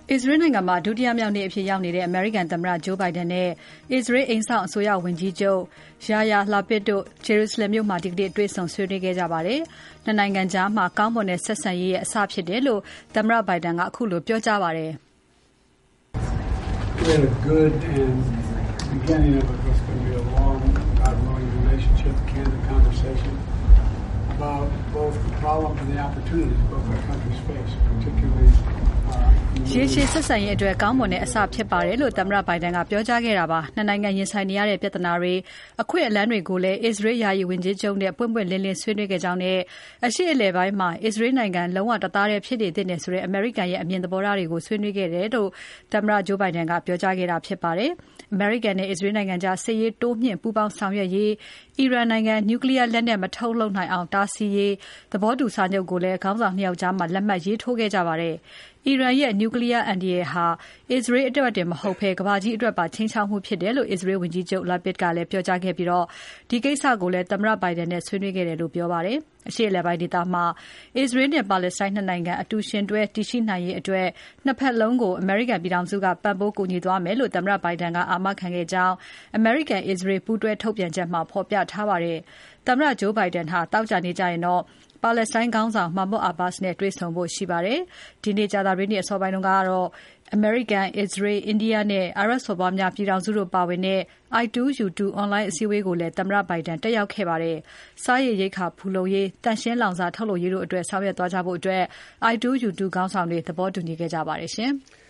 အစ္စရေးနိုင်ငံမှာဒုတိယမြောက်နေ့အဖြစ်ရောက်နေတဲ့ အမေရိကန်သမ္မတ Joe Biden နဲ့ အစ္စရေးအိမ်စောင့်အစိုးရဝန်ကြီးချုပ် Yair Lapid တို့ Jerusalem မြို့မှာဒီနေ့တွေ့ဆုံဆွေးနွေးခဲ့ကြပါတယ်။ နှစ်နိုင်ငံကြားကောင်းမွန်တဲ့ဆက်ဆံရေးရဲ့အစဖြစ်တယ်လို့သမ္မတ Biden ကခုလိုပြောကြားပါတယ်။ We had a good and beginning of what's going to be a long, God willing, relationship, candid conversation about both the problems and the opportunities both our countries face, particularly ရေရှည်ဆက်ဆံရေးအတွက်ကောင်းမွန်တဲ့အစဖြစ်ပါတယ်လို့သမ္မတ Biden ကပြောကြားခဲ့တာပါ။နှစ်နိုင်ငံရင်ဆိုင်နေရတဲ့ပြဿနာတွေအခွင့်အလမ်းတွေကိုလည်းအစ္စရေးယာယီဝန်ကြီးချုပ်နဲ့ပွင့်ပွင့်လင်းလင်းဆွေးနွေးခဲ့ကြောင်းနဲ့အရှေ့အလယ်ပိုင်းမှာအစ္စရေးနိုင်ငံလုံးဝတသားတည်းဖြစ်နေသင့်တယ်ဆိုတဲ့အမေရိကန်ရဲ့အမြင်သဘောထားတွေကိုဆွေးနွေးခဲ့တယ်လို့သမ္မတ Joe Biden ကပြောကြားခဲ့တာဖြစ်ပါတယ်။အမေရိကန်နဲ့အစ္စရေးနိုင်ငံကြားစစ်ရေးတိုးမြှင့်ပူးပေါင်းဆောင်ရွက်ရေးအီရန်နိုင်ငံနျူကလီးယားလက်နက်မထုတ်လုပ်နိုင်အောင်တားဆီးရေးသဘောတူစာချုပ်ကိုလည်းခေါင်းဆောင် ၂ ယောက်ကြားလက်မှတ်ရေးထိုးခဲ့ကြပါတယ်။အီရန်ရဲ့နျူကလီးယားအန္တရာယ်ဟာအစ္စရေးအတွက်တင်မဟုတ်ဘဲကမ္ဘာကြီးအတွက်ပါခြိမ်းခြောက်မှုဖြစ်တယ်လို့အစ္စရေးဝန်ကြီးချုပ် Lapid ကလည်းပြောကြားခဲ့ပြီးဒီကိစ္စကိုလည်းသမ္မတ Biden နဲ့ဆွေးနွေးခဲ့တယ်လို့ပြောပါတယ်။အရှေ့အလယ်ပိုင်းဒေသမှာအစ္စရေးနဲ့ပါလက်စတိုင်းနှစ်နိုင်ငံအတူယှဉ်တွဲတည်ရှိနိုင်ရေးအတွက်နှစ်ဖက်လုံးကိုအမေရိကန်ပြည်ထောင်စုကပံ့ပိုးကူညီသွားမယ်လို့သမ္မတ Biden ကအာမခံခဲ့ကြောင်းအမေရိကန်-အစ္စရေးပူးတွဲထုတ်ပြန်ချက်မှာဖော်ပြထားပါတယ်။သမ္မတ Joe Biden ဟာသောကြာနေ့ကျရင်ပါလက်စတိုင်းခေါင်းဆောင် Mahmoud Abbas နဲ့တွေ့ဆုံဖို့ရှိပါတယ်။ဒီနေ့ကြာသပတေးနေ့အစောပိုင်းကတော့အမေရိကန်၊အစ္စရေး၊အိန္ဒိယနဲ့အာရပ်စော်ဘွားများပြည်ထောင်စုတို့ပါဝင်တဲ့ I2U2 အွန်လိုင်းအစည်းအဝေးကိုလည်းသမ္မတ Biden တက်ရောက်ခဲ့ပါတယ်။စားရေရိက္ခာဖူလုံရေး၊သန့်ရှင်းလောင်စာထုတ်လုပ်ရေးတို့အတွက်ဆောင်ရွက်သွားကြဖို့I2U2 ခေါင်းဆောင်တွေသဘောတူညီခဲ့ကြပါတယ်ရှင်။